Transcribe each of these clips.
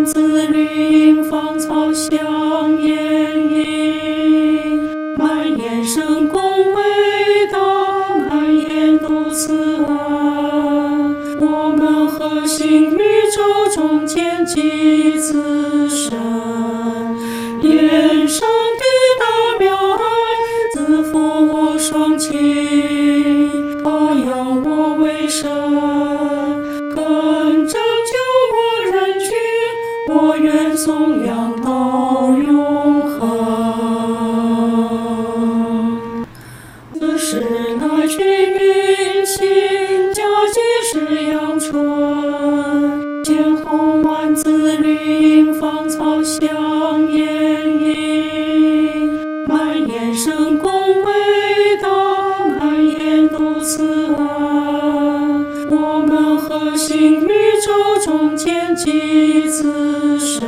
万紫林，芳草香烟影，满眼神功伟大，满眼都慈爱。我们核心宇宙中间即自身，眼上的大妙爱，自负我双亲，保养我为神，更拯救我人群，我愿颂扬到永恒。此时乃去运行，佳节是阳春，见红万紫林，芳草香烟影，满眼神功伟大，满眼都慈爱。我们核心宇宙中间即自身，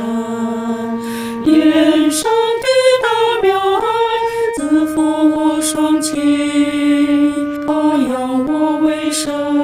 眼上的大妙爱，自负我双亲，保养我为神。